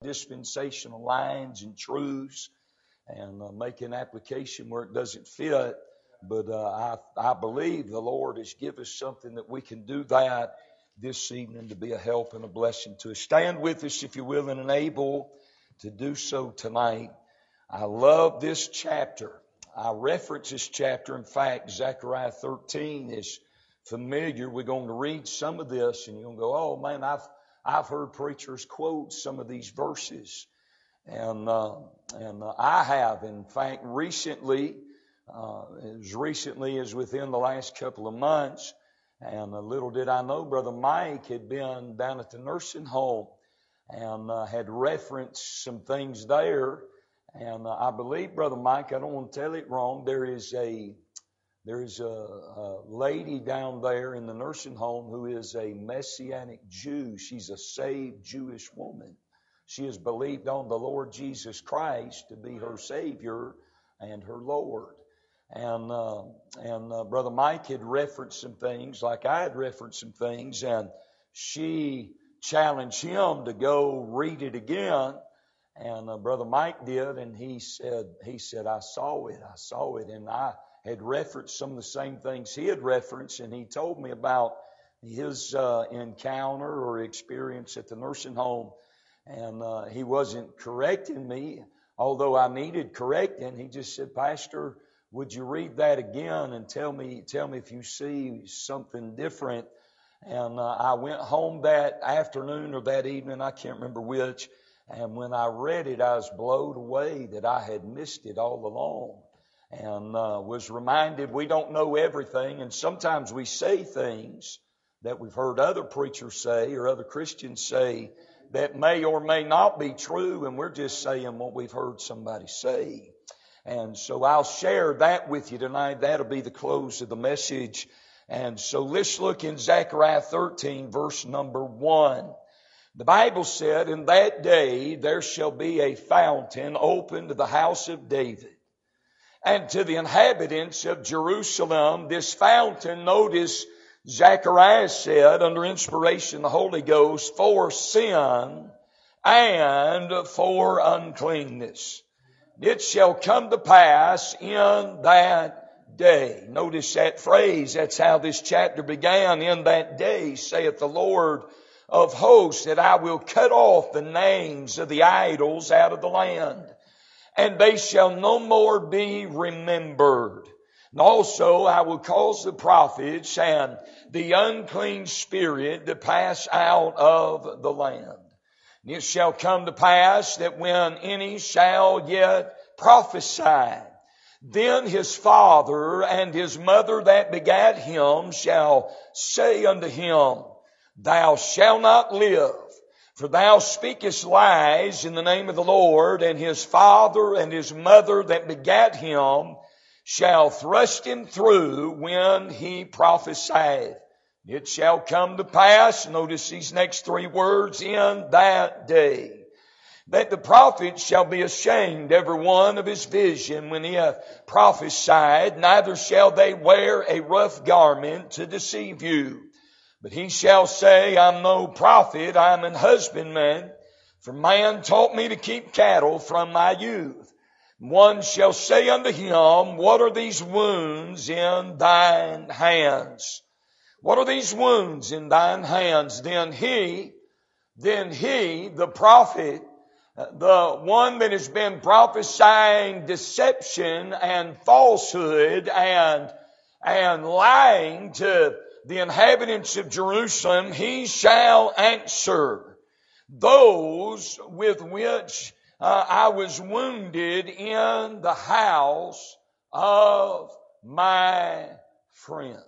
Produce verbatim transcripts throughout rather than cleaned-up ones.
dispensational lines and truths and uh, make an application where it doesn't fit. But uh, I, I believe the Lord has given us something that we can do that this evening to be a help and a blessing to us. Stand with us if you're willing and able to do so tonight. I love this chapter. I reference this chapter. In fact, Zechariah thirteen is familiar. We're going to read some of this and you're going to go, oh man, I've I've heard preachers quote some of these verses. And uh, and uh, I have, in fact, recently, uh, as recently as within the last couple of months, and uh, little did I know, Brother Mike had been down at the nursing home and uh, had referenced some things there. And uh, I believe, Brother Mike, I don't want to tell it wrong, there is a there is a, a lady down there in the nursing home who is a Messianic Jew. She's a saved Jewish woman. She has believed on the Lord Jesus Christ to be her Savior and her Lord. And uh, and uh, Brother Mike had referenced some things, like I had referenced some things, and she challenged him to go read it again. And uh, Brother Mike did, and he said, he said, I saw it, I saw it. And I had referenced some of the same things he had referenced, and he told me about his uh, encounter or experience at the nursing home. And uh, he wasn't correcting me, although I needed correcting. He just said, Pastor, would you read that again and tell me tell me if you see something different? And uh, I went home that afternoon or that evening, I can't remember which, and when I read it, I was blown away that I had missed it all along, and uh, was reminded we don't know everything, and sometimes we say things that we've heard other preachers say or other Christians say that may or may not be true, and we're just saying what we've heard somebody say. And so I'll share that with you tonight. That'll be the close of the message. And so let's look in Zechariah thirteen, verse number one. The Bible said, in that day there shall be a fountain open to the house of David and to the inhabitants of Jerusalem. This fountain, notice, Zechariah said, under inspiration of the Holy Ghost, for sin and for uncleanness. It shall come to pass in that day. Notice that phrase. That's how this chapter began. In that day, saith the Lord of hosts, that I will cut off the names of the idols out of the land, and they shall no more be remembered. And also I will cause the prophets and the unclean spirit to pass out of the land. And it shall come to pass that when any shall yet prophesy, then his father and his mother that begat him shall say unto him, Thou shalt not live, for thou speakest lies in the name of the Lord. And his father and his mother that begat him shall thrust him through when he prophesieth. It shall come to pass, notice these next three words, in that day, that the prophet shall be ashamed every one of his vision when he hath prophesied, neither shall they wear a rough garment to deceive you. But he shall say, I'm no prophet, I'm an husbandman, for man taught me to keep cattle from my youth. One shall say unto him, What are these wounds in thine hands? What are these wounds in thine hands? Then he, then he, the prophet, the one that has been prophesying deception and falsehood and, and lying to the inhabitants of Jerusalem, he shall answer, Those with which uh, I was wounded in the house of my friends.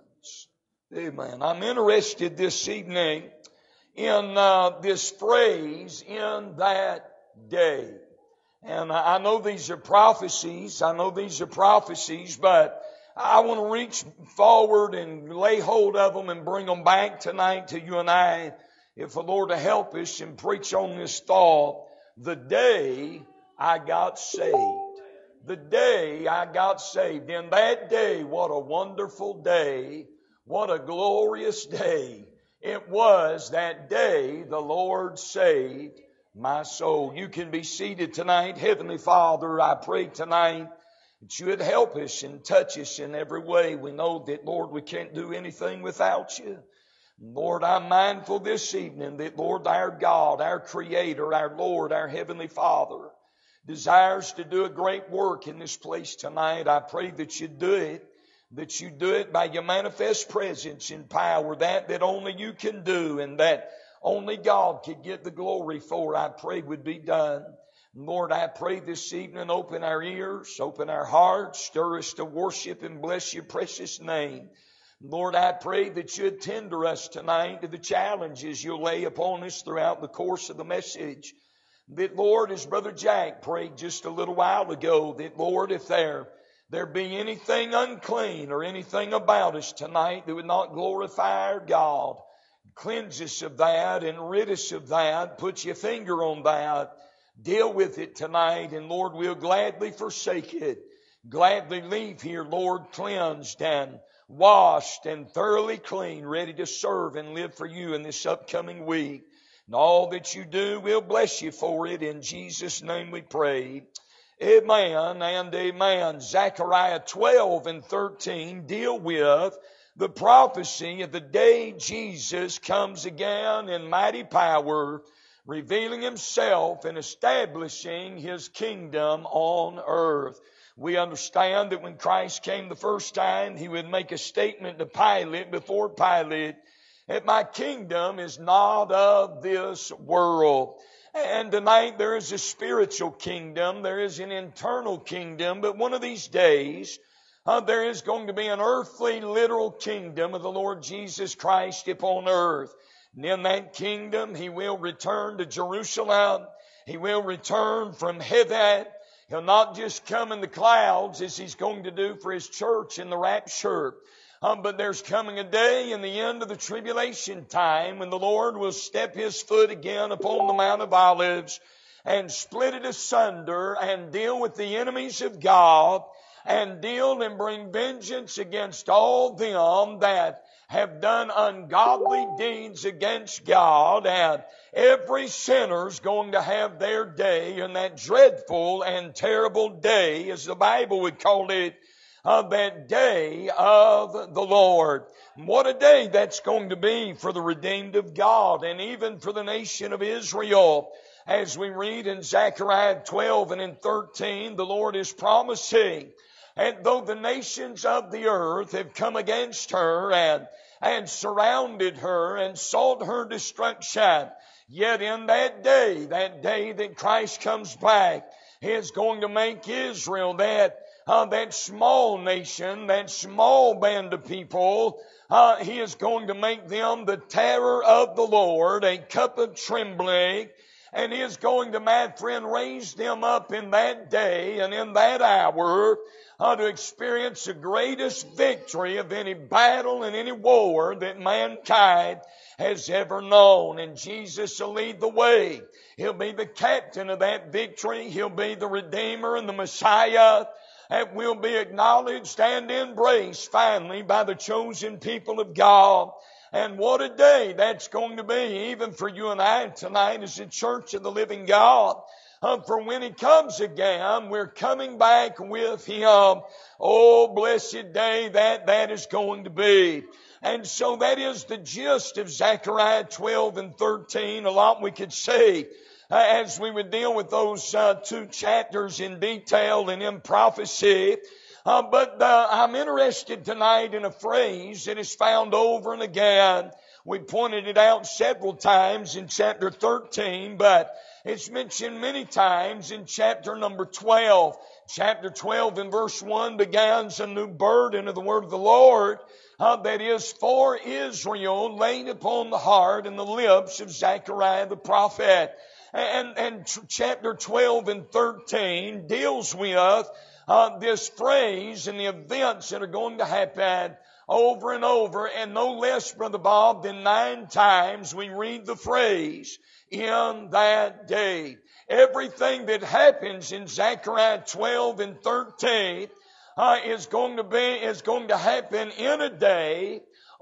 Amen. I'm interested this evening in uh, this phrase, in that day. And I know these are prophecies. I know these are prophecies, but I want to reach forward and lay hold of them and bring them back tonight to you and I, if the Lord will help us, and preach on this thought, the day I got saved. The day I got saved. In that day, what a wonderful day. What a glorious day. It was that day the Lord saved my soul. You can be seated tonight. Heavenly Father, I pray tonight that you would help us and touch us in every way. We know that, Lord, we can't do anything without you. Lord, I'm mindful this evening that, Lord, our God, our Creator, our Lord, our Heavenly Father, desires to do a great work in this place tonight. I pray that you do it, that you do it by your manifest presence and power, that that only you can do and that only God can get the glory for, I pray would be done. Lord, I pray this evening, open our ears, open our hearts, stir us to worship and bless your precious name. Lord, I pray that you'd tender us tonight to the challenges you'll lay upon us throughout the course of the message. That, Lord, as Brother Jack prayed just a little while ago, that, Lord, if there, there be anything unclean or anything about us tonight that would not glorify our God, cleanse us of that and rid us of that. Put your finger on that. Deal with it tonight, and Lord, we'll gladly forsake it. Gladly leave here, Lord, cleansed and washed and thoroughly clean, ready to serve and live for you in this upcoming week. And all that you do, we'll bless you for it. In Jesus' name we pray. Amen and amen. Zechariah twelve and thirteen deal with the prophecy of the day Jesus comes again in mighty power, revealing himself and establishing his kingdom on earth. We understand that when Christ came the first time, he would make a statement to Pilate, before Pilate, that my kingdom is not of this world. And tonight there is a spiritual kingdom, there is an internal kingdom, but one of these days uh, there is going to be an earthly, literal kingdom of the Lord Jesus Christ upon earth. And in that kingdom he will return to Jerusalem. He will return from heaven. He'll not just come in the clouds as he's going to do for his church in the rapture. Um, but there's coming a day in the end of the tribulation time when the Lord will step his foot again upon the Mount of Olives and split it asunder and deal with the enemies of God and deal and bring vengeance against all them that have done ungodly deeds against God. And every sinner's going to have their day in that dreadful and terrible day, as the Bible would call it, of that day of the Lord. What a day that's going to be for the redeemed of God and even for the nation of Israel. As we read in Zechariah twelve and in thirteen, the Lord is promising, and though the nations of the earth have come against her and, and surrounded her and sought her destruction, yet in that day, that day that Christ comes back, he is going to make Israel that Uh, that small nation, that small band of people, uh, he is going to make them the terror of the Lord, a cup of trembling, and he is going to, my friend, raise them up in that day and in that hour uh, to experience the greatest victory of any battle and any war that mankind has ever known. And Jesus will lead the way. He'll be the captain of that victory. He'll be the Redeemer and the Messiah, and will be acknowledged and embraced finally by the chosen people of God. And what a day that's going to be, even for you and I tonight as the church of the living God. Uh, for when he comes again, we're coming back with him. Oh, blessed day that that is going to be. And so that is the gist of Zechariah twelve and thirteen. A lot we could say Uh, as we would deal with those uh, two chapters in detail and in prophecy. Uh, but uh, I'm interested tonight in a phrase that is found over and again. We pointed it out several times in chapter thirteen, but it's mentioned many times in chapter number twelve. Chapter twelve and verse one begins a new burden of the word of the Lord uh, that is for Israel laid upon the heart and the lips of Zechariah the prophet. And, and chapter twelve and thirteen deals with uh, this phrase and the events that are going to happen over and over. And no less, Brother Bob, than nine times we read the phrase, in that day. Everything that happens in Zechariah twelve and thirteen uh, is going to be, is going to happen in a day,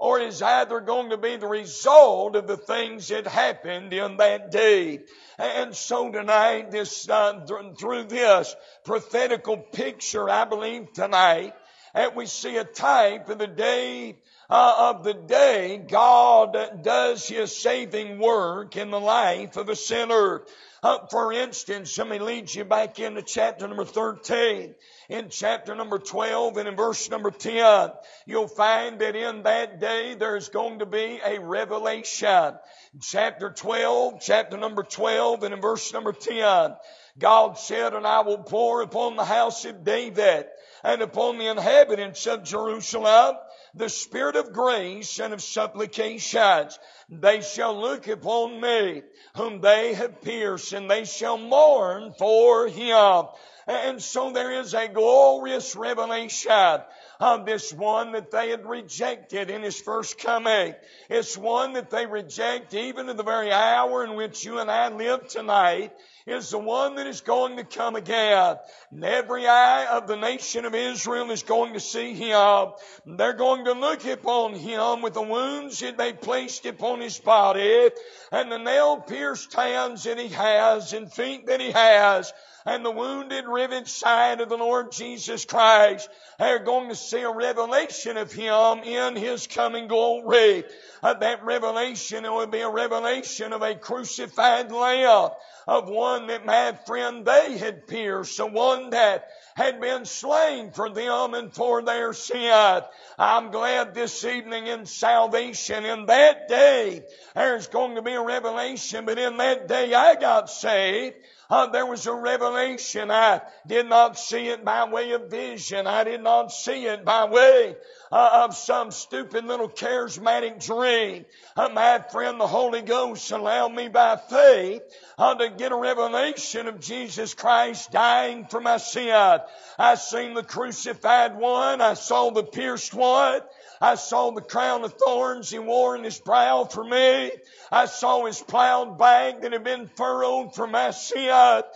or it is either going to be the result of the things that happened in that day. And so tonight, this uh, th- through this prophetical picture, I believe tonight, that we see a type of the day, uh, of the day God does His saving work in the life of a sinner. Uh, for instance, let me lead you back into chapter number thirteen. In chapter number twelve and in verse number ten, you'll find that in that day there's going to be a revelation. Chapter twelve, chapter number twelve and in verse number ten, God said, "And I will pour upon the house of David and upon the inhabitants of Jerusalem the spirit of grace and of supplications. They shall look upon me, whom they have pierced, and they shall mourn for him." And so there is a glorious revelation of this one that they had rejected in His first coming. It's one that they reject even in the very hour in which you and I live tonight, is the one that is going to come again. And every eye of the nation of Israel is going to see Him. They're going to look upon Him with the wounds that they placed upon His body and the nail-pierced hands that He has and feet that He has, and the wounded, riven side of the Lord Jesus Christ. They're going to see a revelation of Him in His coming glory. Uh, that revelation, it will be a revelation of a crucified Lamb, of one that, my friend, they had pierced, the one that had been slain for them and for their sin. I'm glad this evening in salvation, in that day, there's going to be a revelation, but in that day I got saved. Uh, there was a revelation. I did not see it by way of vision. I did not see it by way uh, of some stupid little charismatic dream. Uh, my friend, the Holy Ghost allowed me by faith uh, to get a revelation of Jesus Christ dying for my sin. I seen the crucified one. I saw the pierced one. I saw the crown of thorns He wore in His brow for me. I saw His plowed back that had been furrowed for my sin.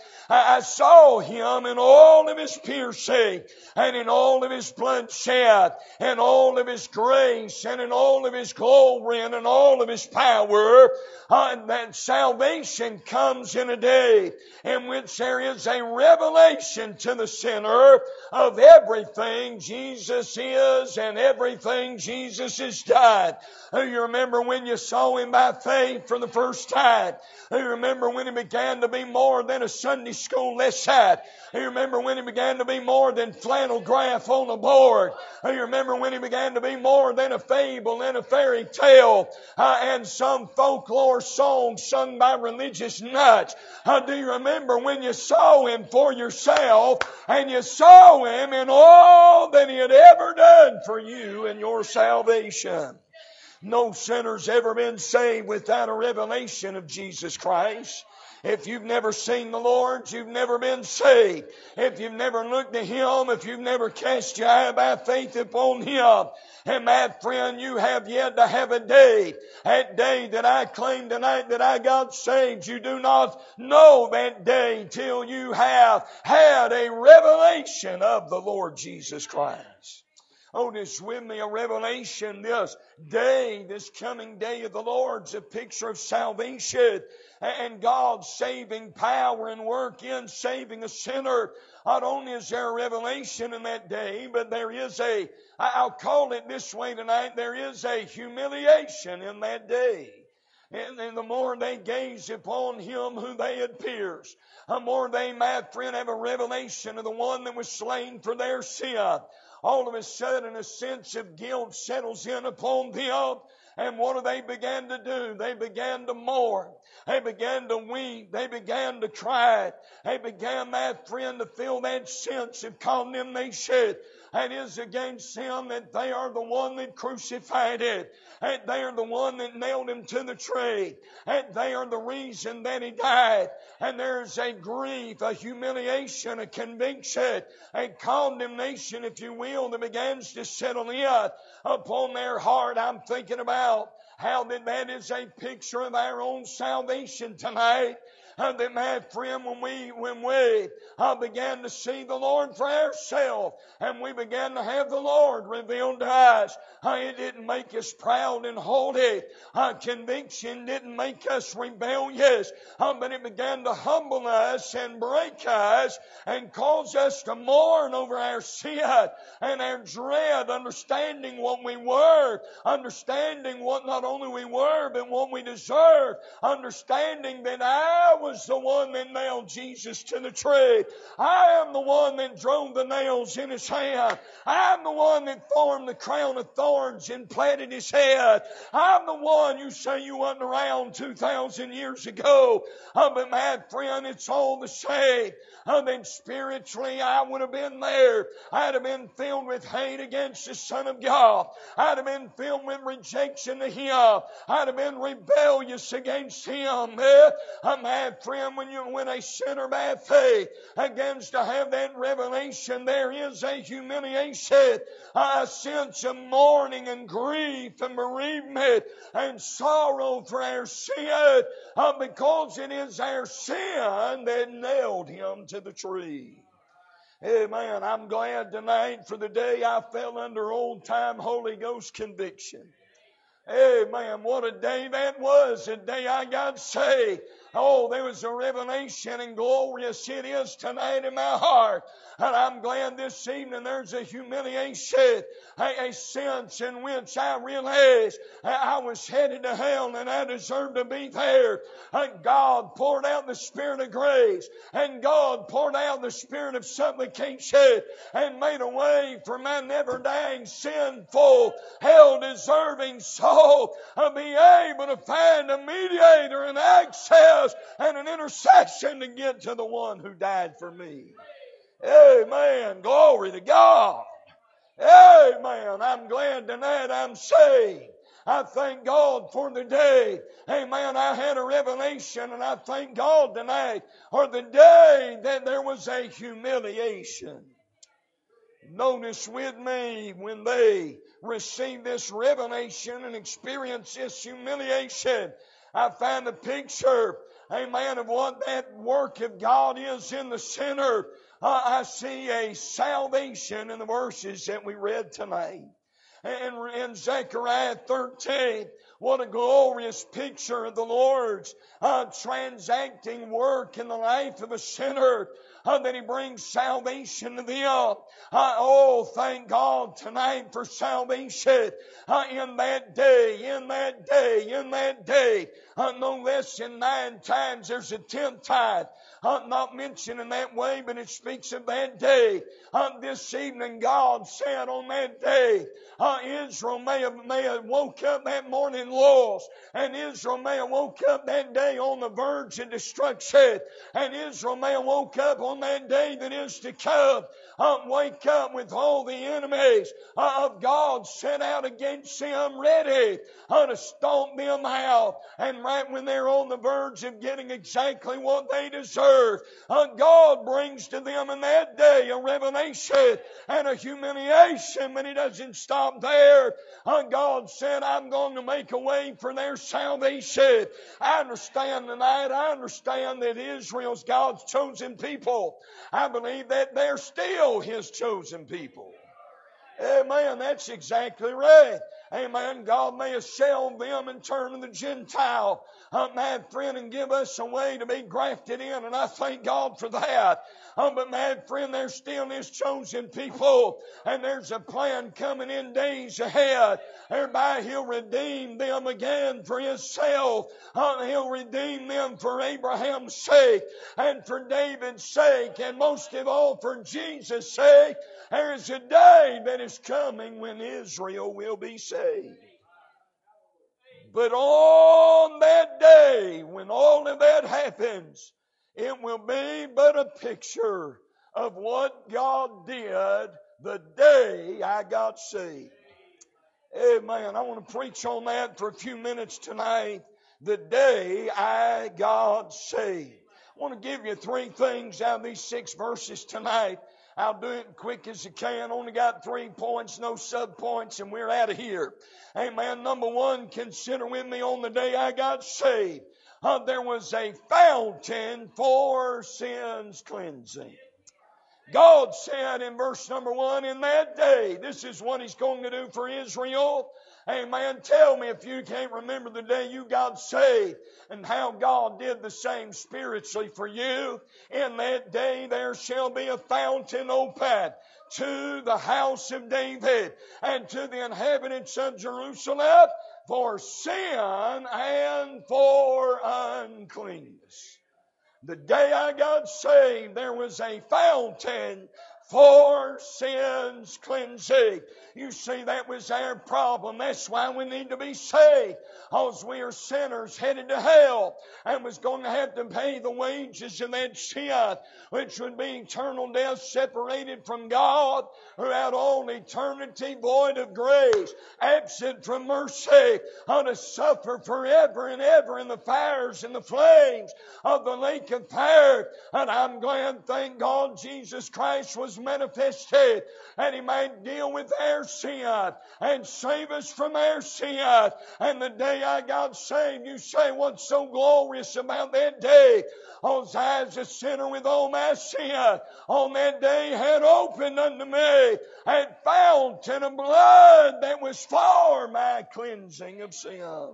I saw Him in all of His piercing and in all of His bloodshed and all of His grace and in all of His glory and in all of His power. Uh, and that salvation comes in a day in which there is a revelation to the sinner of everything Jesus is and everything Jesus has done. Uh, you remember when you saw Him by faith for the first time. You remember when He began to be more than a Sunday school lesson. You remember when He began to be more than flannel graph on a board. You remember when He began to be more than a fable and a fairy tale uh, and some folklore song sung by religious nuts. Uh, do you remember when you saw Him for yourself and you saw Him in all that He had ever done for you in your salvation? No sinner's ever been saved without a revelation of Jesus Christ. If you've never seen the Lord, you've never been saved. If you've never looked to Him, if you've never cast your eye by faith upon Him, and my friend, you have yet to have a day, that day that I claim tonight that I got saved. You do not know that day till you have had a revelation of the Lord Jesus Christ. Oh, this with me, a revelation, this day, this coming day of the Lord's a picture of salvation and God's saving power and work in saving a sinner. Not only is there a revelation in that day, but there is a, I'll call it this way tonight, there is a humiliation in that day. And, and the more they gaze upon Him who they had pierced, the more they, my friend, have a revelation of the one that was slain for their sin. All of a sudden a sense of guilt settles in upon them. And what do they begin to do? They began to mourn. They began to weep. They began to cry. They began, my friend, to feel that sense of condemnation. It is against Him that they are the one that crucified it. And they are the one that nailed Him to the tree. And they are the reason that He died. And there's a grief, a humiliation, a conviction, a condemnation, if you will, that begins to settle in upon their heart. I'm thinking about how that that is a picture of our own salvation tonight. Uh, that, my friend, when we, when we uh, began to see the Lord for ourselves, and we began to have the Lord revealed to us, uh, it didn't make us proud and haughty. Uh, conviction didn't make us rebellious, uh, but it began to humble us and break us and cause us to mourn over our sin and our dread, understanding what we were, understanding what not only we were, but what we deserved, understanding that I was the one that nailed Jesus to the tree. I am the one that drove the nails in his hand. I'm the one that formed the crown of thorns and planted his head. I'm the one, you say you wasn't around two thousand years ago, uh, but my friend, it's all the same. Uh, then spiritually I would have been there. I'd have been filled with hate against the Son of God. I'd have been filled with rejection to him. I'd have been rebellious against him. Eh? Uh, my friend, when you when a sinner by faith begins to have that revelation, there is a humiliation, a sense of mourning and grief and bereavement and sorrow for our sin, uh, because it is our sin that nailed him to the tree. Amen. I'm glad tonight for the day I fell under old-time Holy Ghost conviction. Amen. What a day that was, the day I got saved. Oh, there was a revelation, and glorious it is tonight in my heart. And I'm glad this evening there's a humiliation, a, a sense in which I realized I was headed to hell and I deserved to be there. And God poured out the Spirit of grace, and God poured out the Spirit of supplication and made a way for my never-dying, sinful, hell-deserving soul to be able to find a mediator and access and an intercession to get to the one who died for me. Amen. Glory to God. Amen. I'm glad tonight I'm saved. I thank God for the day. Amen. I had a revelation, and I thank God tonight for the day that there was a humiliation. Notice with me, when they received this revelation and experienced this humiliation, I find a picture, amen, of what that work of God is in the sinner. Uh, I see a salvation in the verses that we read tonight. And in Zechariah thirteen, what a glorious picture of the Lord's uh, transacting work in the life of a sinner, uh, that he brings salvation to them. Uh, oh, thank God tonight for salvation uh, in that day, in that day, in that day. Uh, no less than nine times there's a tenth tithe. Uh, not mentioned in that way, but it speaks of that day. Uh, this evening God said on that day, uh, Israel may have, may have woke up that morning lost, and Israel may have woke up that day on the verge of destruction, and Israel may have woke up on that day that is to come. Uh, wake up with all the enemies uh, of God set out against them, ready uh, to stomp them out. And right when they're on the verge of getting exactly what they deserve, uh, God brings to them in that day a revelation and a humiliation, but He doesn't stop there. Uh, God said, I'm going to make a way for their salvation. I understand tonight, I understand that Israel's God's chosen people. I believe that they're still His chosen people. Amen. That's exactly right. Amen. God may have shelved them and turned to the Gentile, uh, my friend, and give us a way to be grafted in, and I thank God for that. Uh, but my friend, there's still His chosen people, and there's a plan coming in days ahead, whereby He'll redeem them again for Himself. Uh, he'll redeem them for Abraham's sake, and for David's sake, and most of all for Jesus' sake. There is a day that is coming when Israel will be saved. But on that day, when all of that happens, it will be but a picture of what God did the day I got saved. Amen. I want to preach on that for a few minutes tonight. The day I got saved. I want to give you three things out of these six verses tonight. I'll do it quick as I can. Only got three points, no sub-points, and we're out of here. Amen. Number one, consider with me on the day I got saved. uh, there was a fountain for sins cleansing. God said in verse number one, in that day, this is what He's going to do for Israel. Amen. Tell me if you can't remember the day you got saved and how God did the same spiritually for you. In that day there shall be a fountain opened to the house of David and to the inhabitants of Jerusalem for sin and for uncleanness. The day I got saved, there was a fountain for sins cleansing. You see, that was our problem. That's why we need to be saved. Because we are sinners headed to hell and was going to have to pay the wages of that sin, which would be eternal death, separated from God throughout all eternity, void of grace, absent from mercy, and to suffer forever and ever in the fires and the flames of the lake of fire. And I'm glad, thank God, Jesus Christ was manifested and He might deal with our sin and save us from our sin. And the day I got saved, you say, what's so glorious about that day? As I as a sinner with all my sin, on that day had opened unto me a fountain of blood that was for my cleansing of sin.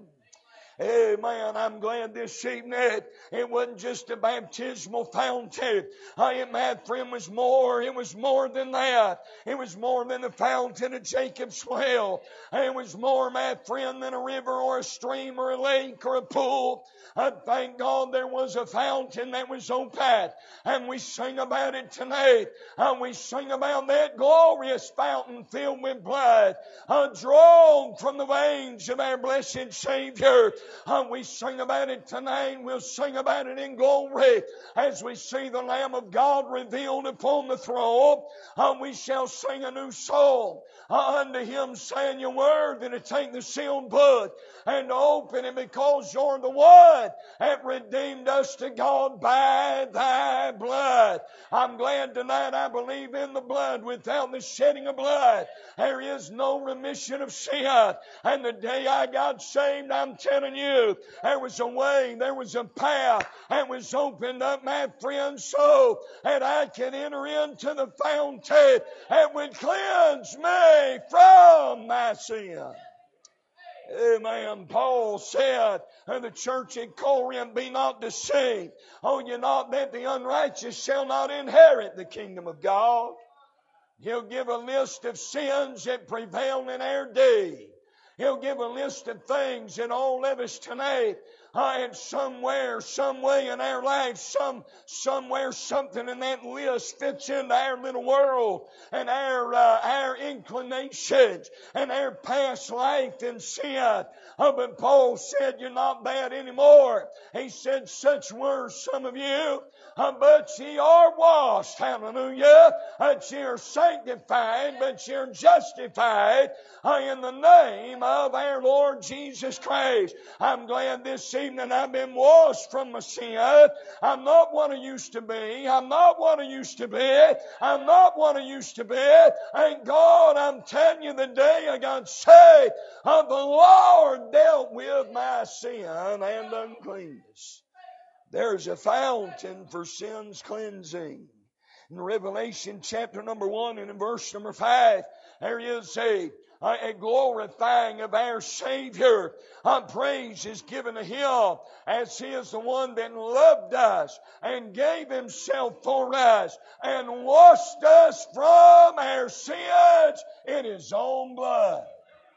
Amen. I'm glad this evening it wasn't just a baptismal fountain. I, my friend, was more. It was more than that. It was more than the fountain of Jacob's well. It was more, my friend, than a river or a stream or a lake or a pool. I thank God there was a fountain that was open. And we sing about it tonight. And we sing about that glorious fountain filled with blood, uh, drawn from the veins of our blessed Savior. And we sing about it tonight. We'll sing about it in glory as we see the Lamb of God revealed upon the throne. And we shall sing a new song uh, unto Him, saying, you're worthy to take the sealed book and to open it, because you're the one that redeemed us to God by thy blood. I'm glad tonight I believe in the blood. Without the shedding of blood, there is no remission of sin. And the day I got saved, I'm telling you, there was a way, there was a path that was opened up, my friend, so that I could enter into the fountain that would cleanse me from my sin. Amen. Paul said in the church at Corinth, be not deceived. Oh, you not that the unrighteous shall not inherit the kingdom of God. He'll give a list of sins that prevail in our day. He'll give a list of things in all of us tonight. Uh, and somewhere, some way in our life, some, somewhere, something in that list fits into our little world and our, uh, our inclinations and our past life in sin. Uh, but Paul said, you're not bad anymore. He said, such were some of you, uh, but ye are washed. Hallelujah. But ye are sanctified, but ye are justified uh, in the name of our Lord Jesus Christ. I'm glad this evening I've been washed from my sin. I'm not what I used to be. I'm not what I used to be. I'm not what I used to be. And God, I'm telling you, the day I got saved, uh, the Lord dealt with my sin and uncleanness. There's a fountain for sin's cleansing. In Revelation chapter number one and in verse number five, there is a a glorifying of our Savior. Our praise is given to Him as He is the one that loved us and gave Himself for us and washed us from our sins in His own blood.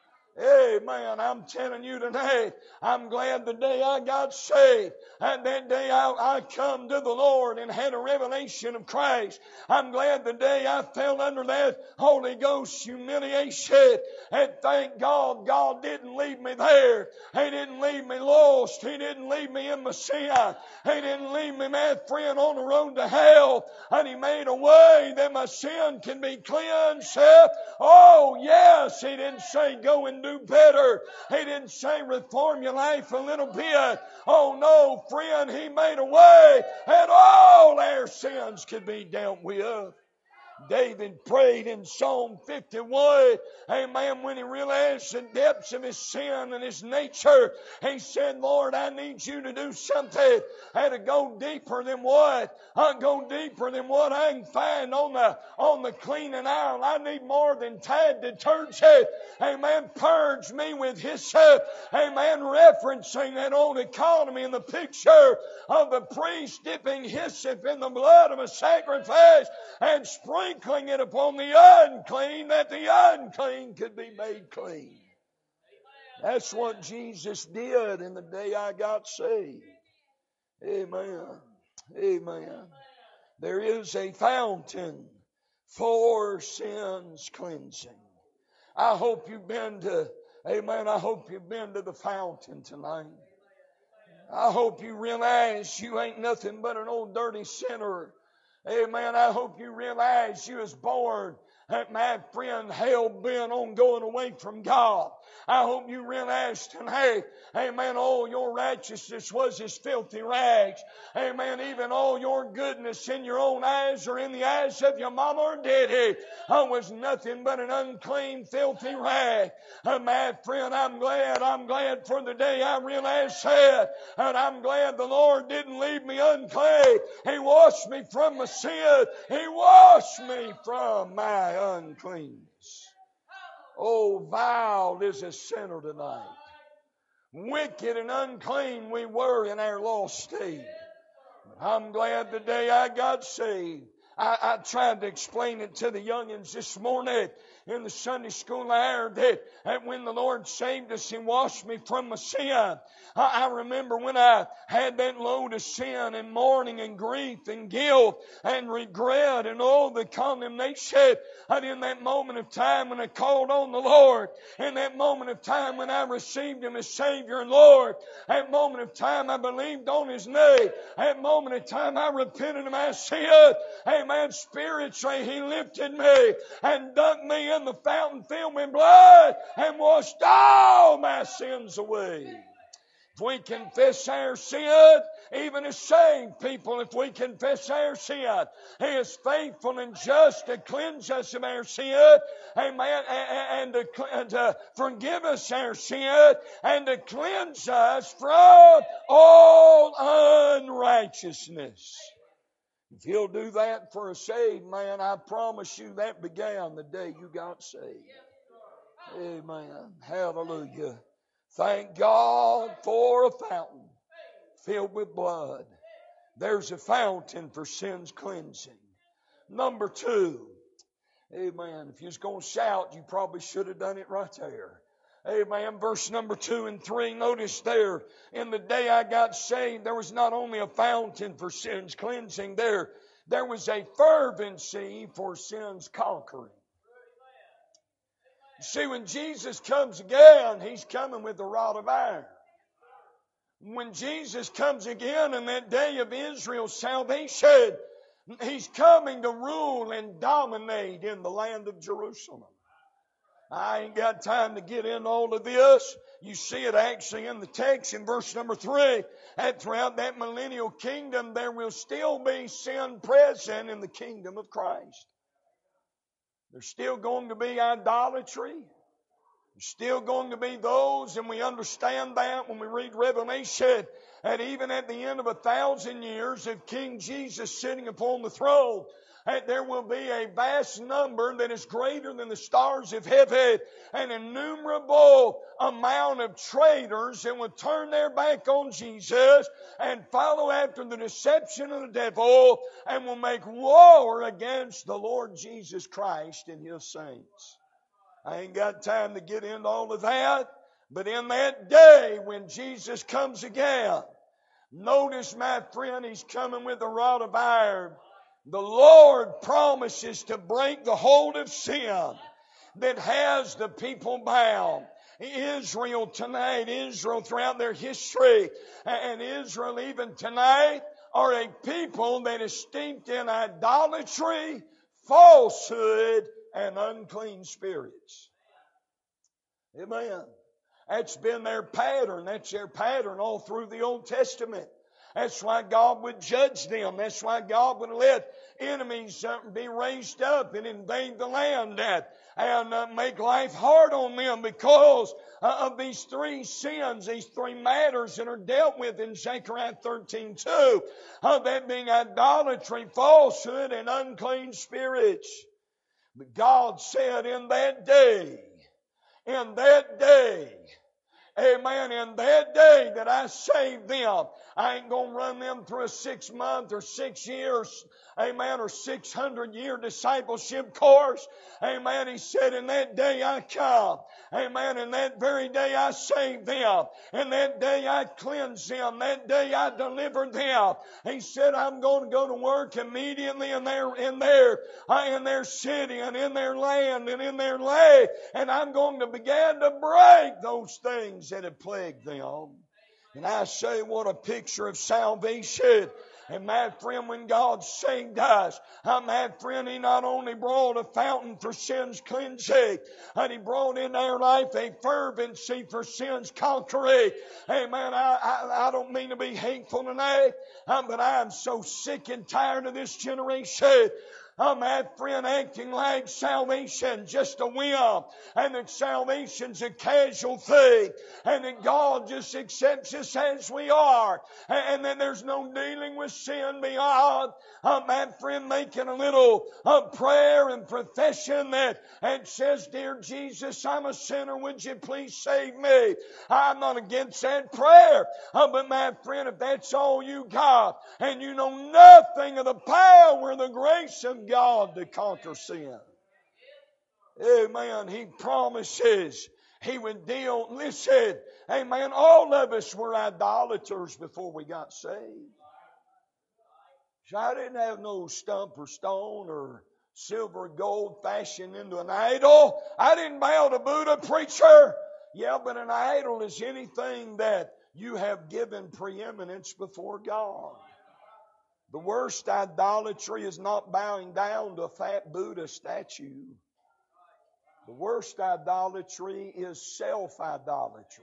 Amen. I'm telling you tonight, I'm glad the day I got saved, and that day I, I come to the Lord and had a revelation of Christ. I'm glad the day I fell under that Holy Ghost humiliation, and thank God, God didn't leave me there. He didn't leave me lost. He didn't leave me in my sin. He didn't leave me, my friend, on the road to hell. And He made a way that my sin can be cleansed. Oh, yes. He didn't say go and do better. He didn't say reform your life a little bit. Oh no, friend, He made a way that all our sins could be dealt with. David prayed in Psalm fifty-one, amen, when he realized the depths of his sin and his nature. He said, Lord, I need you to do something. I had to go deeper than what? I go deeper than what I can find on the, on the cleaning aisle. I need more than Tide detergent. Amen. Purge me with hyssop. Amen. Referencing that old economy in the picture of the priest dipping hyssop in the blood of a sacrifice and sprinkling it upon the unclean, that the unclean could be made clean. That's what Jesus did in the day I got saved. Amen. Amen. There is a fountain for sin's cleansing. I hope you've been to, amen, I hope you've been to the fountain tonight. I hope you realize you ain't nothing but an old dirty sinner. Amen. I hope you realize you was born, my friend, hell-bent on going away from God. I hope you realize tonight, amen, all your righteousness was as filthy rags. Amen. Even all your goodness in your own eyes or in the eyes of your mama or daddy I was nothing but an unclean, filthy rag. Uh, my friend, I'm glad, I'm glad for the day I realized that. And I'm glad the Lord didn't leave me unclean. He washed me from my sin. He washed me from my uncleanness. Oh, vile is a sinner tonight. Wicked and unclean we were in our lost state. I'm glad the day I got saved. I, I tried to explain it to the youngins this morning in the Sunday school hour that, that when the Lord saved us and washed me from my sin. I, I remember when I had that load of sin and mourning and grief and guilt and regret and all the condemnation. And in that moment of time when I called on the Lord, in that moment of time when I received Him as Savior and Lord, that moment of time I believed on His name, that moment of time I repented of my sin. Amen. Spiritually, He lifted me and dunked me in the fountain filled with blood and washed all my sins away. If we confess our sin, even as saved people, if we confess our sin, He is faithful and just to cleanse us of our sin, amen, and to, and to forgive us our sin, and to cleanse us from all unrighteousness. If He'll do that for a saved man, I promise you that began the day you got saved. Amen. Hallelujah. Thank God for a fountain filled with blood. There's a fountain for sin's cleansing. Number two. Amen. If you was going to shout, you probably should have done it right there. Amen. Verse number two and three. Notice there, in the day I got saved, there was not only a fountain for sin's cleansing there, there was a fervency for sin's conquering. See, when Jesus comes again, He's coming with a rod of iron. When Jesus comes again in that day of Israel's salvation, He's coming to rule and dominate in the land of Jerusalem. I ain't got time to get into all of this. You see it actually in the text in verse number three. And throughout that millennial kingdom, there will still be sin present in the kingdom of Christ. There's still going to be idolatry. There's still going to be those, and we understand that when we read Revelation, and even at the end of a thousand years of King Jesus sitting upon the throne, and there will be a vast number that is greater than the stars of heaven, an innumerable amount of traitors that will turn their back on Jesus and follow after the deception of the devil and will make war against the Lord Jesus Christ and His saints. I ain't got time to get into all of that, but in that day when Jesus comes again, notice, my friend, He's coming with a rod of iron. The Lord promises to break the hold of sin that has the people bound. Israel tonight, Israel throughout their history, and Israel even tonight are a people that is steeped in idolatry, falsehood, and unclean spirits. Amen. That's been their pattern. That's their pattern all through the Old Testament. That's why God would judge them. That's why God would let enemies uh, be raised up and invade the land uh, and uh, make life hard on them because uh, of these three sins, these three matters that are dealt with in Zechariah thirteen two. Uh, that being idolatry, falsehood, and unclean spirits. But God said in that day, in that day, amen, in that day that I saved them, I ain't going to run them through a six month or six years, amen, or six hundred year discipleship course. Amen. He said, in that day I come. Amen. In that very day I saved them. In that day I cleansed them. That day I delivered them. He said, I'm going to go to work immediately in their, in their, uh, in their city and in their land and in their land. And I'm going to begin to break those things that have plagued them. And I say, what a picture of salvation. And my friend, when God saved us, uh, my friend, He not only brought a fountain for sin's cleansing, but He brought in our life a fervency for sin's conquering. Amen. I, I, I don't mean to be hateful tonight, uh, but I am so sick and tired of this generation. Oh, my friend, acting like salvation just a whim, and that salvation's a casual thing, and that God just accepts us as we are, and that there's no dealing with sin beyond, oh, my friend, making a little uh, prayer and profession that and says, Dear Jesus, I'm a sinner, would you please save me? I'm not against that prayer, uh, but my friend, if that's all you got, and you know nothing of the power or the grace of God to conquer sin. Amen. He promises He would deal. Listen, amen. All of us were idolaters before we got saved. So I didn't have no stump or stone or silver or gold fashioned into an idol. I didn't bow to Buddha, preacher. Yeah, but an idol is anything that you have given preeminence before God. The worst idolatry is not bowing down to a fat Buddha statue. The worst idolatry is self-idolatry.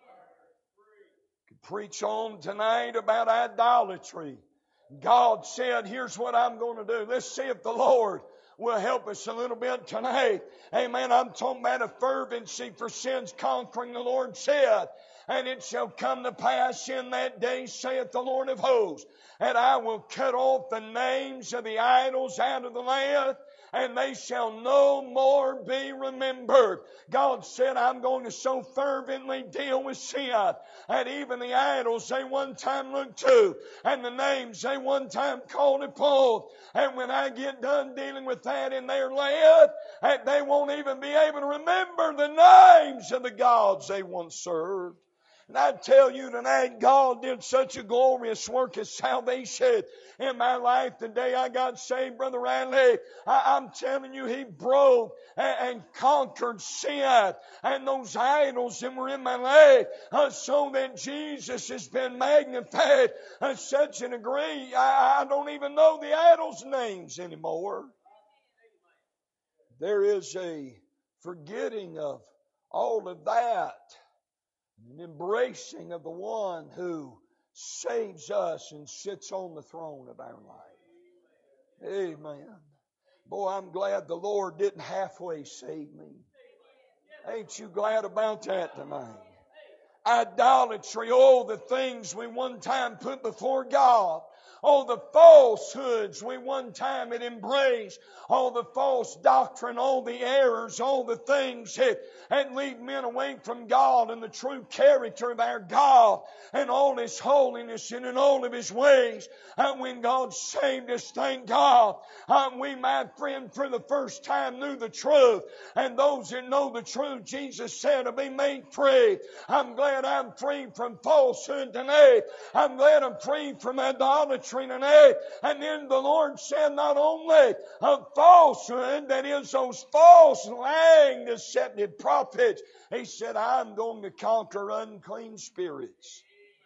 I could preach on tonight about idolatry. God said, here's what I'm going to do. Let's see if the Lord will help us a little bit tonight. Amen. I'm talking about a fervency for sin's conquering. The Lord said, and it shall come to pass in that day, saith the Lord of hosts, and I will cut off the names of the idols out of the land, and they shall no more be remembered. God said, I'm going to so fervently deal with sin, and even the idols they one time looked to, and the names they one time called upon, and when I get done dealing with that in their land, they won't even be able to remember the names of the gods they once served. And I tell you tonight, God did such a glorious work of salvation in my life the day I got saved, Brother Riley. I, I'm telling you, He broke and, and conquered sin and those idols that were in my life, uh, so that Jesus has been magnified to such a degree I, I don't even know the idols' names anymore. There is a forgetting of all of that. An embracing of the one who saves us and sits on the throne of our life. Amen. Boy, I'm glad the Lord didn't halfway save me. Ain't you glad about that tonight? Idolatry, oh, the things we one time put before God. Oh, the falsehoods we one time had embraced. All the false doctrine, all the errors, all the things that, that lead men away from God and the true character of our God and all His holiness and in all of His ways. And when God saved us, thank God, um, we, my friend, for the first time knew the truth. And those that know the truth, Jesus said, to be made free. I'm glad I'm free from falsehood tonight. I'm glad I'm free from idolatry tonight. And then the Lord said, not only of falsehood, that is those false, lying, deceptive prophets, He said, I'm going to conquer unclean spirits.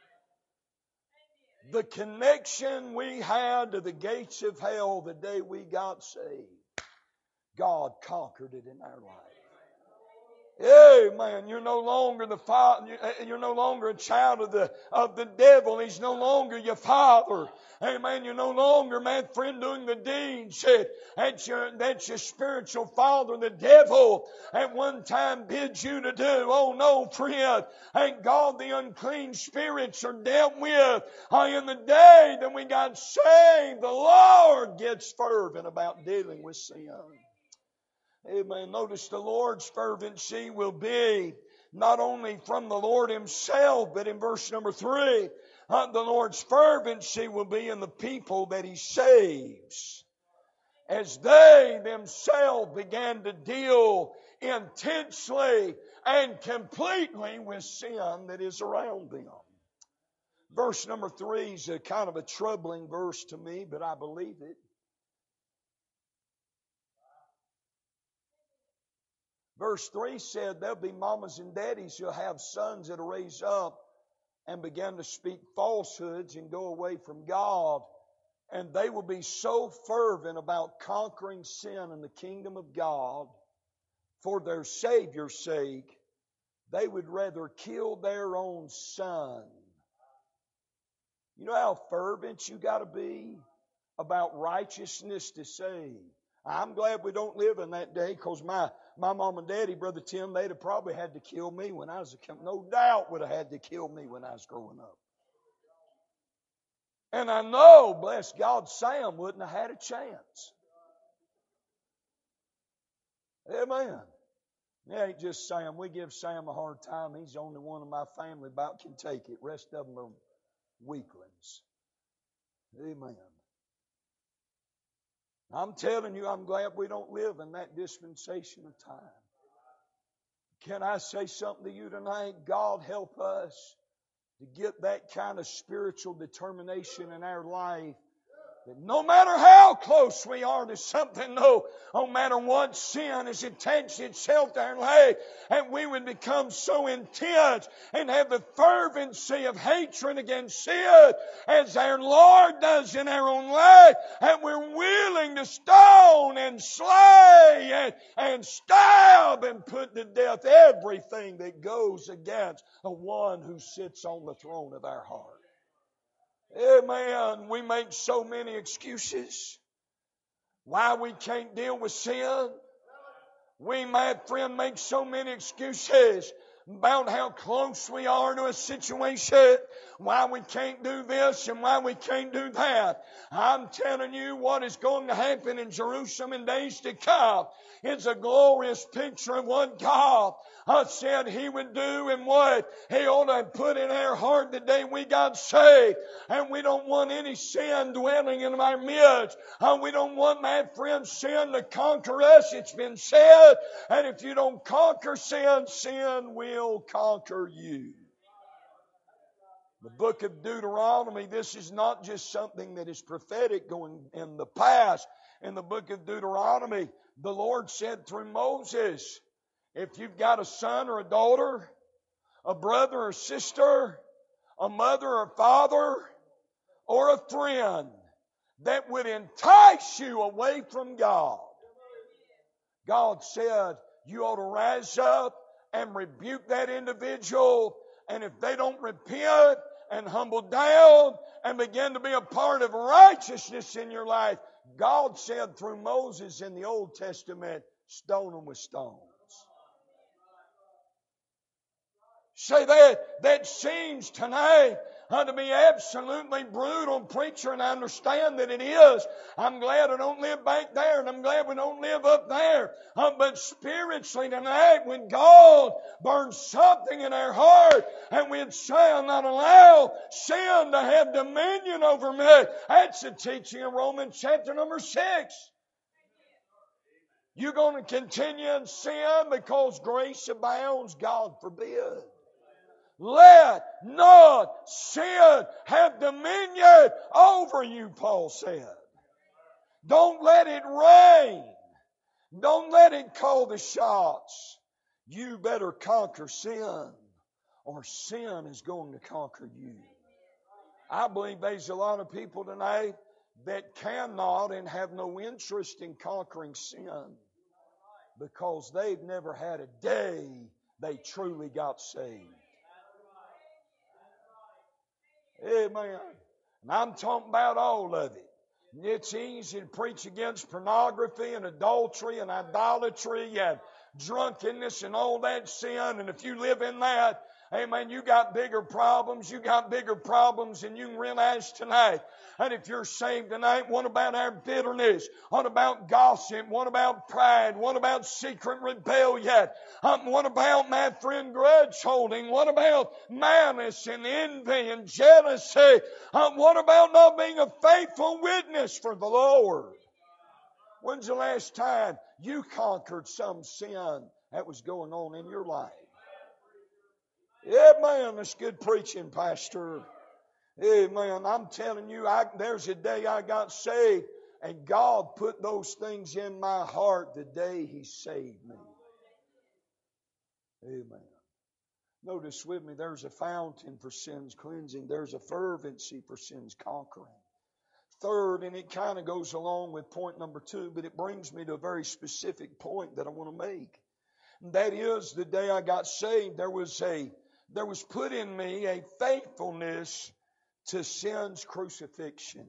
The connection we had to the gates of hell the day we got saved, God conquered it in our life. Amen. You're no longer the father. You're no longer a child of the of the devil. He's no longer your father. Amen. You're no longer, man, friend, doing the deeds that, that, your, that your spiritual father, the devil, at one time bid you to do. Oh no, friend. Thank God the unclean spirits are dealt with. In the day that we got saved, the Lord gets fervent about dealing with sin. Amen. Notice the Lord's fervency will be not only from the Lord Himself, but in verse number three, uh, the Lord's fervency will be in the people that He saves. As they themselves began to deal intensely and completely with sin that is around them. Verse number three is a kind of a troubling verse to me, but I believe it. Verse three said there'll be mamas and daddies who'll have sons that'll raise up and begin to speak falsehoods and go away from God. And they will be so fervent about conquering sin in the kingdom of God for their Savior's sake, they would rather kill their own son. You know how fervent you got to be about righteousness to save. I'm glad we don't live in that day, because my, my mom and daddy, Brother Tim, they'd have probably had to kill me when I was a kid. No doubt would have had to kill me when I was growing up. And I know, bless God, Sam wouldn't have had a chance. Amen. It ain't just Sam. We give Sam a hard time. He's the only one in my family about can take it. Rest of them are weaklings. Amen. I'm telling you, I'm glad we don't live in that dispensation of time. Can I say something to you tonight? God help us to get that kind of spiritual determination in our life. That no matter how close we are to something, no, no matter what sin has attached itself to our life, and we would become so intense and have the fervency of hatred against sin as our Lord does in our own life, and we're willing to stone and slay and, and stab and put to death everything that goes against the one who sits on the throne of our heart. Amen. We make so many excuses why we can't deal with sin. We, my friend, make so many excuses about how close we are to a situation, why we can't do this and why we can't do that. I'm telling you, what is going to happen in Jerusalem in days to come is a glorious picture of what God uh, said He would do and what He ought to put in our heart the day we got saved. And we don't want any sin dwelling in our midst. Uh, we don't want, my friend, sin to conquer us. It's been said, and if you don't conquer sin, sin will conquer you. The book of Deuteronomy, this is not just something that is prophetic going in the past. In the book of Deuteronomy, the Lord said through Moses, if you've got a son or a daughter, a brother or sister, a mother or father, or a friend that would entice you away from God, God said you ought to rise up and rebuke that individual. And if they don't repent and humble down and begin to be a part of righteousness in your life, God said through Moses in the Old Testament, stone them with stones. Say that, that seems tonight uh, to be absolutely brutal, preacher, and I understand that it is. I'm glad I don't live back there, and I'm glad we don't live up there. Uh, but spiritually tonight, when God burns something in our heart, and we'd say, I'll not allow sin to have dominion over me. That's the teaching of Romans chapter number six. You're going to continue in sin because grace abounds? God forbid. Let not sin have dominion over you, Paul said. Don't let it reign. Don't let it call the shots. You better conquer sin, or sin is going to conquer you. I believe there's a lot of people tonight that cannot and have no interest in conquering sin. because they've never had a day they truly got saved. Amen. And I'm talking about all of it. And it's easy to preach against pornography and adultery and idolatry and drunkenness and all that sin. And if you live in that, amen, you got bigger problems. You got bigger problems than you can realize tonight. And if you're saved tonight, what about our bitterness? What about gossip? What about pride? What about secret rebellion? Um, what about, my friend, grudge holding? What about malice and envy and jealousy? Um, what about not being a faithful witness for the Lord? When's the last time you conquered some sin that was going on in your life? Yeah, man, that's good preaching, Pastor. Amen. I'm telling you, I, there's a day I got saved, and God put those things in my heart the day He saved me. Amen. Notice with me, there's a fountain for sin's cleansing. There's a fervency for sin's conquering. Third, and it kind of goes along with point number two, but it brings me to a very specific point that I want to make. And that is, the day I got saved, there was a there was put in me a faithfulness to sin's crucifixion.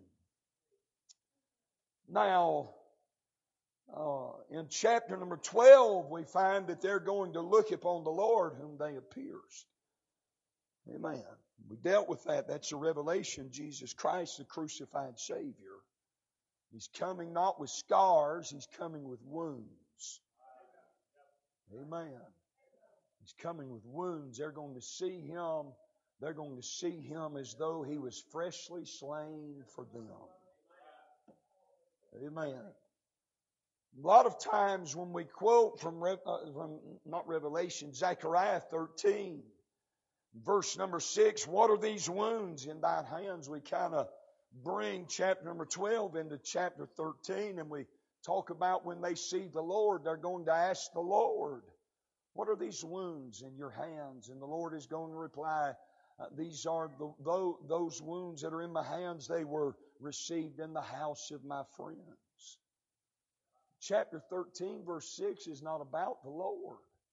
Now, uh, in chapter number twelve, we find that they're going to look upon the Lord whom they have pierced. Amen. We dealt with that. That's a revelation. Jesus Christ, the crucified Savior. He's coming not with scars. He's coming with wounds. Amen. He's coming with wounds. They're going to see Him. They're going to see Him as though He was freshly slain for them. Amen. A lot of times when we quote from, uh, from not Revelation, Zechariah thirteen, verse number six, what are these wounds in thine hands? We kind of bring chapter number twelve into chapter thirteen, and we talk about when they see the Lord, they're going to ask the Lord, what are these wounds in your hands? And the Lord is going to reply, uh, these are the, those, those wounds that are in my hands. They were received in the house of my friends. Chapter thirteen, verse six is not about the Lord.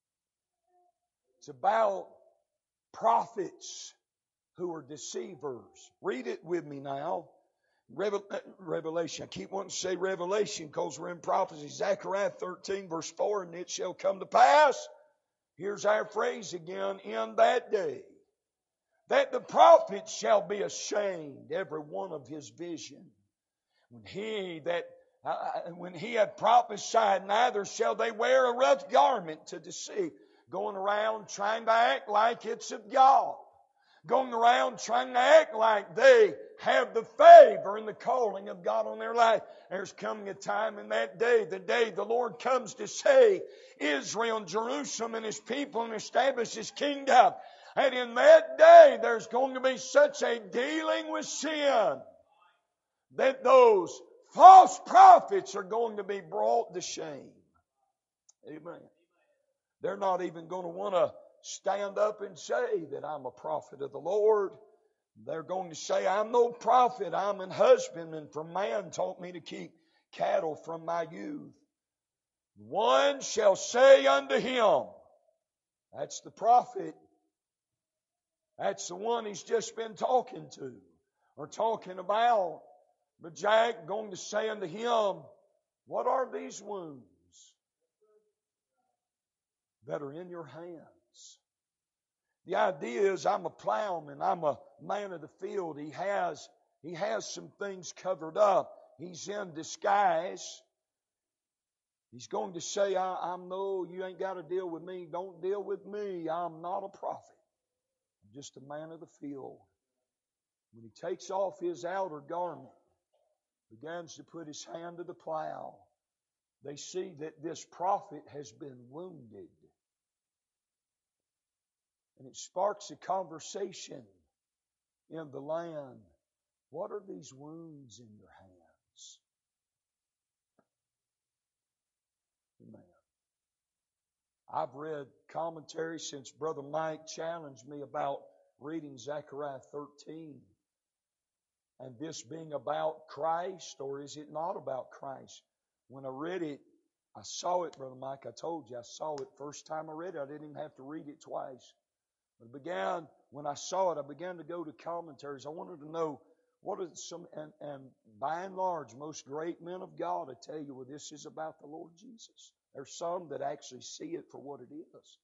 It's about prophets who are deceivers. Read it with me now. Revelation. I keep wanting to say Revelation because we're in prophecy. Zechariah thirteen, verse four, and it shall come to pass. Here's our phrase again. In that day, that the prophet shall be ashamed, every one of his vision. When he that uh, when he had prophesied, neither shall they wear a rough garment to deceive, going around trying to act like it's of God, going around trying to act like they have the favor and the calling of God on their life. There's coming a time in that day, the day the Lord comes to save Israel and Jerusalem and His people and establish His kingdom. And in that day, there's going to be such a dealing with sin that those false prophets are going to be brought to shame. Amen. They're not even going to want to stand up and say that I'm a prophet of the Lord. They're going to say, I'm no prophet, I'm an husbandman, for man taught me to keep cattle from my youth. One shall say unto him, that's the prophet, that's the one he's just been talking to or talking about. But Jack going to say unto him, what are these wounds that are in your hands? The idea is I'm a plowman, I'm a man of the field. He has, he has some things covered up. He's in disguise. He's going to say, I, I'm no, you ain't got to deal with me. Don't deal with me. I'm not a prophet. I'm just a man of the field. When he takes off his outer garment, begins to put his hand to the plow, they see that this prophet has been wounded. And it sparks a conversation in the land. What are these wounds in your hands? Amen. I've read commentary since Brother Mike challenged me about reading Zechariah thirteen. And this being about Christ, or is it not about Christ? When I read it, I saw it, Brother Mike. I told you I saw it first time I read it. I didn't even have to read it twice. But I began, when I saw it, I began to go to commentaries. I wanted to know what are some, and, and by and large, most great men of God, I tell you, well, this is about the Lord Jesus. There's some that actually see it for what it is.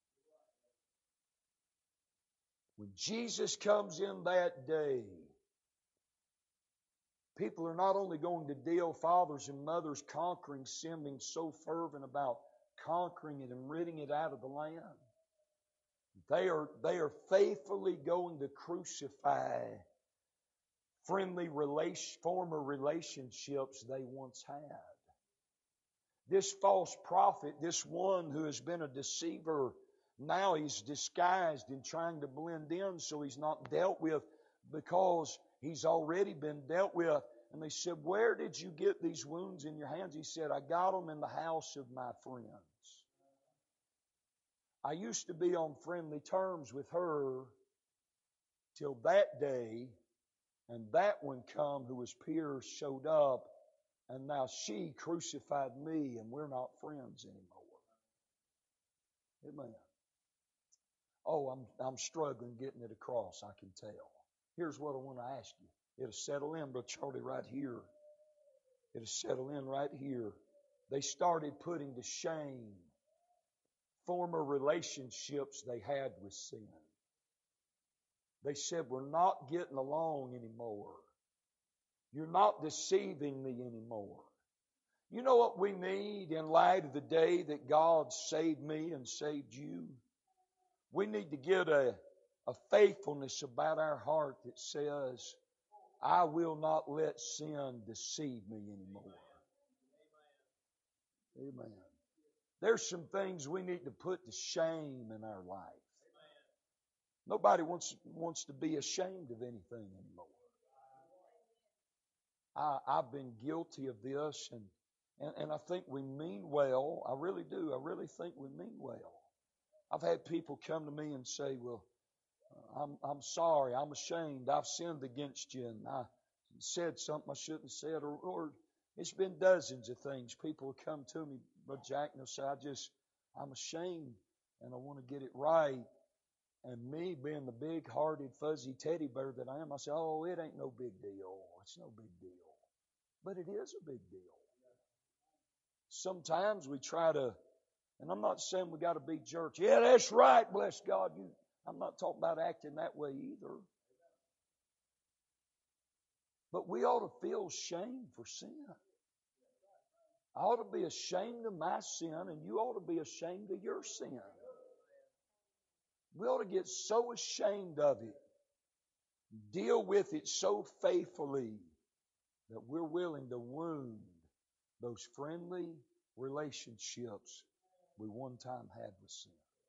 When Jesus comes in that day, people are not only going to deal, fathers and mothers, conquering sin, being so fervent about conquering it and ridding it out of the land. They are, they are faithfully going to crucify friendly relation, former relationships they once had. This false prophet, this one who has been a deceiver, now he's disguised and trying to blend in so he's not dealt with because he's already been dealt with. And they said, where did you get these wounds in your hands? He said, I got them in the house of my friends. I used to be on friendly terms with her till that day, and that one come who was Pierce showed up, and now she crucified me, and we're not friends anymore. Amen. Oh, I'm I'm struggling getting it across, I can tell. Here's what I want to ask you. It'll settle in, Brother Charlie, right here. It'll settle in right here. They started putting to shame former relationships they had with sin. They said, we're not getting along anymore. You're not deceiving me anymore. You know what we need in light of the day that God saved me and saved you? We need to get a, a faithfulness about our heart that says, I will not let sin deceive me anymore. Amen. There's some things we need to put to shame in our life. Nobody wants, wants to be ashamed of anything anymore. I, I've been guilty of this, and, and, and I think we mean well. I really do. I really think we mean well. I've had people come to me and say, well, I'm, I'm sorry, I'm ashamed, I've sinned against you, and I said something I shouldn't have said, or, or it's been dozens of things. People come to me, Brother Jack, and they'll say, I just, I'm ashamed, and I want to get it right. And me being the big-hearted, fuzzy teddy bear that I am, I say, oh, it ain't no big deal. It's no big deal. But it is a big deal. Sometimes we try to, and I'm not saying we got to be jerks. Yeah, that's right, bless God. You, I'm not talking about acting that way either. But we ought to feel shame for sin. I ought to be ashamed of my sin, and you ought to be ashamed of your sin. We ought to get so ashamed of it, deal with it so faithfully that we're willing to wound those friendly relationships we one time had with sin.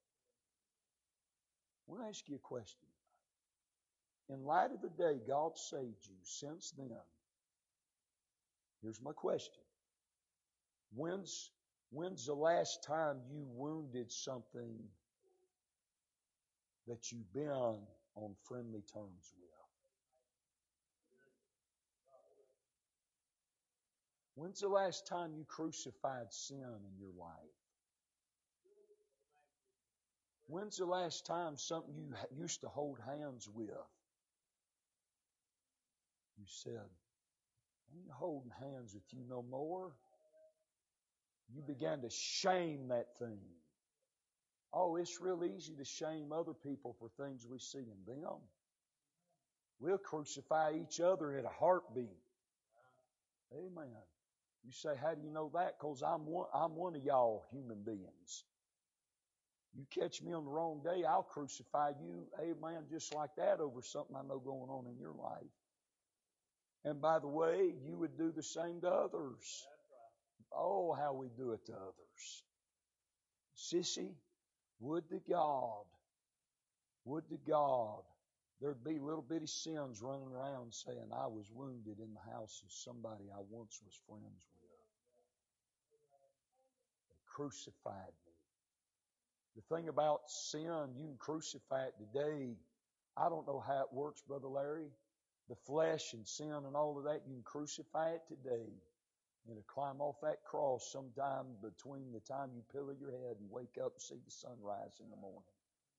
I want to ask you a question. In light of the day God saved you, since then, here's my question. When's, when's the last time you wounded something that you've been on friendly terms with? When's the last time you crucified sin in your life? When's the last time something you used to hold hands with, you said, I ain't holding hands with you no more? You began to shame that thing. Oh, it's real easy to shame other people for things we see in them. We'll crucify each other at a heartbeat. Amen. You say, how do you know that? Because I'm one, I'm one of y'all human beings. You catch me on the wrong day, I'll crucify you, amen, just like that over something I know going on in your life. And by the way, you would do the same to others. Oh, how we do it to others. Sissy, would to God, would to God, there'd be little bitty sins running around saying, I was wounded in the house of somebody I once was friends with. They crucified me. The thing about sin, you can crucify it today. I don't know how it works, Brother Larry. The flesh and sin and all of that, you can crucify it today. And to climb off that cross sometime between the time you pillow your head and wake up and see the sunrise in the morning.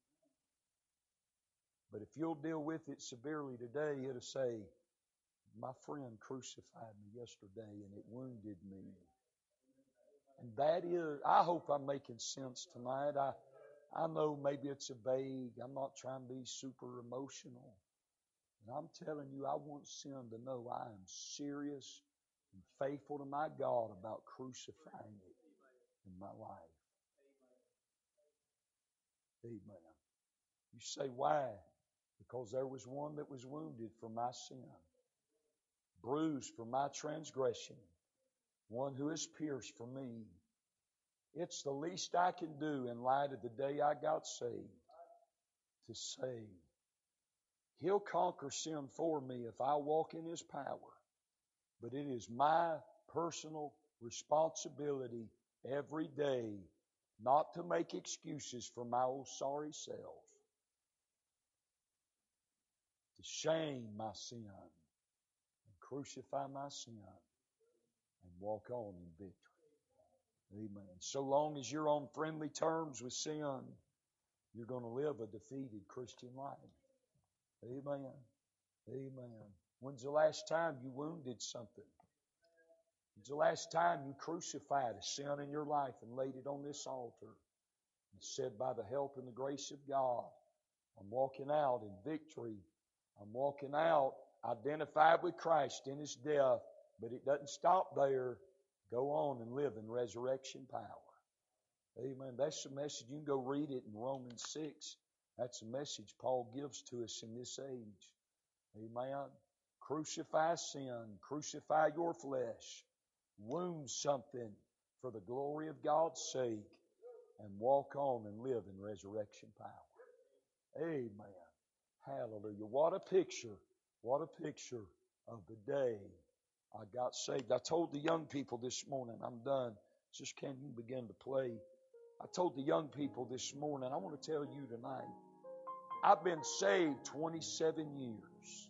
But if you'll deal with it severely today, it'll say, my friend crucified me yesterday and it wounded me. And that is, I hope I'm making sense tonight. I, I know maybe it's a vague, I'm not trying to be super emotional. And I'm telling you, I want sin to know I am serious and faithful to my God about crucifying it in my life. Amen. You say, why? Because there was one that was wounded for my sin, bruised for my transgression, one who is pierced for me. It's the least I can do in light of the day I got saved to say, He'll conquer sin for me if I walk in His power. But it is my personal responsibility every day not to make excuses for my old sorry self, to shame my sin and crucify my sin and walk on in victory. Amen. So long as you're on friendly terms with sin, you're going to live a defeated Christian life. Amen. Amen. When's the last time you wounded something? When's the last time you crucified a sin in your life and laid it on this altar and said, by the help and the grace of God, I'm walking out in victory. I'm walking out identified with Christ in His death, but it doesn't stop there. Go on and live in resurrection power. Amen. That's the message. You can go read it in Romans six. That's the message Paul gives to us in this age. Amen. Crucify sin. Crucify your flesh. Wound something for the glory of God's sake and walk on and live in resurrection power. Amen. Hallelujah. What a picture. What a picture of the day I got saved. I told the young people this morning, I'm done. Just can you begin to play? I told the young people this morning, I want to tell you tonight, I've been saved twenty-seven years.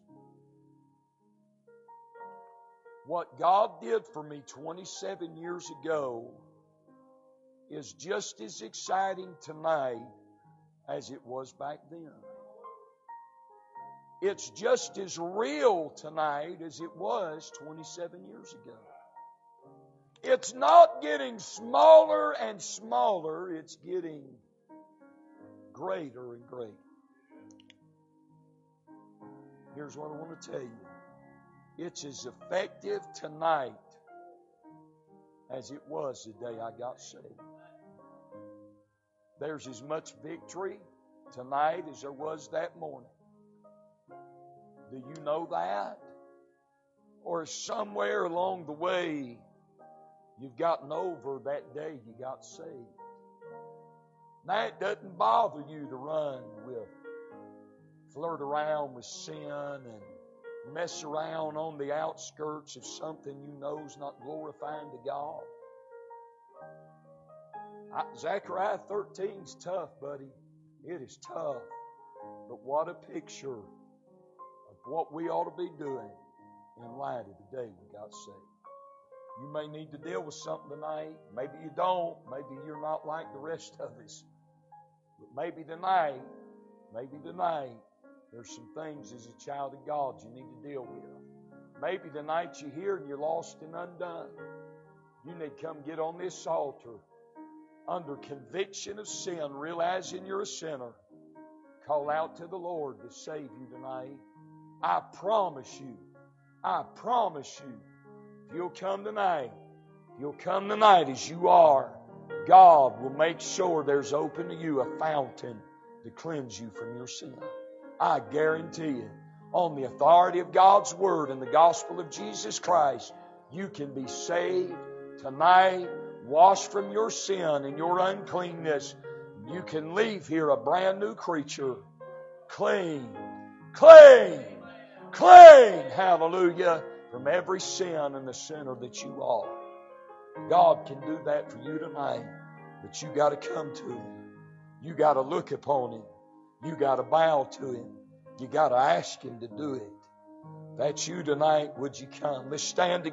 What God did for me twenty-seven years ago is just as exciting tonight as it was back then. It's just as real tonight as it was twenty-seven years ago. It's not getting smaller and smaller. It's getting greater and greater. Here's what I want to tell you. It's as effective tonight as it was the day I got saved. There's as much victory tonight as there was that morning. Do you know that? Or somewhere along the way, you've gotten over that day you got saved. Now it doesn't bother you to run with, flirt around with sin and mess around on the outskirts of something you know is not glorifying to God. I, Zechariah thirteen is tough, buddy. It is tough. But what a picture of what we ought to be doing in light of the day we got saved. You may need to deal with something tonight. Maybe you don't. Maybe you're not like the rest of us. But maybe tonight, maybe tonight, there's some things as a child of God you need to deal with. Maybe tonight you're here and you're lost and undone. You need to come get on this altar under conviction of sin, realizing you're a sinner. Call out to the Lord to save you tonight. I promise you, I promise you, if you'll come tonight, if you'll come tonight as you are, God will make sure there's open to you a fountain to cleanse you from your sin. I guarantee you, on the authority of God's Word and the gospel of Jesus Christ, you can be saved tonight, washed from your sin and your uncleanness. You can leave here a brand new creature, clean, clean, clean, hallelujah, from every sin and the sinner that you are. God can do that for you tonight, but you got to come to Him. You got to look upon Him. You got to bow to Him. You got to ask Him to do it. If that's you tonight, would you come? Let's stand together.